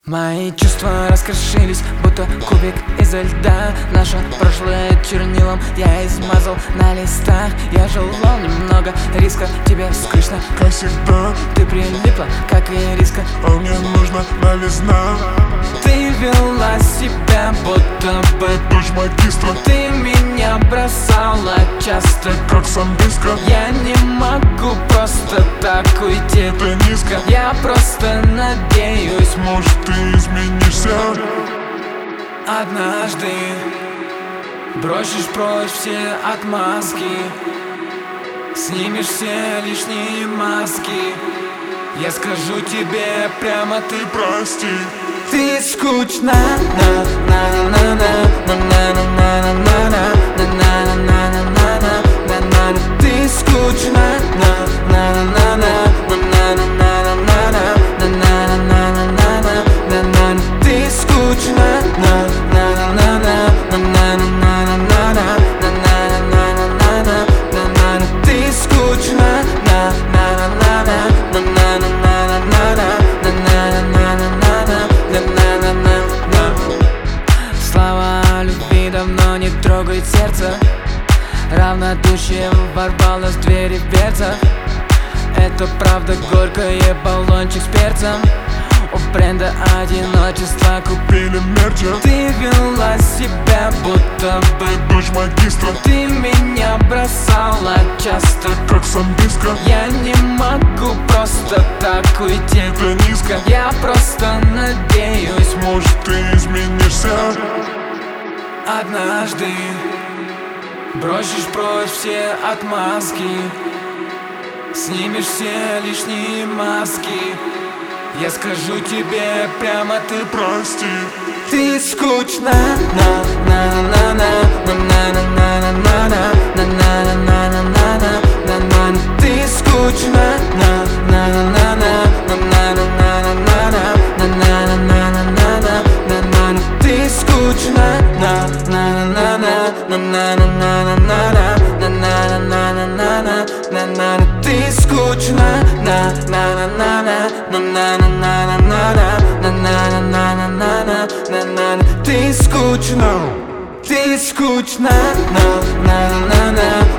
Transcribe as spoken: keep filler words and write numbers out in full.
Мои чувства раскрошились, будто кубик изо льда. Наше прошлое чернилом я измазал на листах. Я желал немного риска, тебе скучно, как всегда. Ты прилипла, как и риска, а мне нужна новизна. Ты вела себя, будто бы дочь магистра. Ты меня бросала часто, как самбиска. Я не могу просто так уйти ты низко. Я просто надеюсь, может, ты изменишься однажды. Бросишь прочь все отмазки, снимешь все лишние маски. Я скажу тебе прямо, ты прости. Ты скучна, на на на на на на на на на на на на на на. Ты скучна, на на на на на на на на на на на на на. Ты скучна, на на на на на на на на на на на. Ты скучна, на на на на на на на на на. Слова любви давно не трогает сердце. Равнодушие ворвалось в двери в берцах. Это правда горькое, баллончик с перцем. У бренда одиночества купили мерча. Ты вела себя, будто бы дочь магистра. Ты меня бросала часто, как самбиска. Я не могу просто так уйти ты низко. Я просто надеюсь, может, ты изменишься однажды. Бросишь прочь все отмазки, снимешь все лишние маски. Я скажу тебе прямо, ты прости. Ты скучна, на на на на на на на на на на на на на на. Ты скучна, на на на на на на на на на на на на. Ты скучна, на на на на на на на на на на на на. Ты скучна, на на на на на на на на на на. Ты скучна, ты скучна, на на на на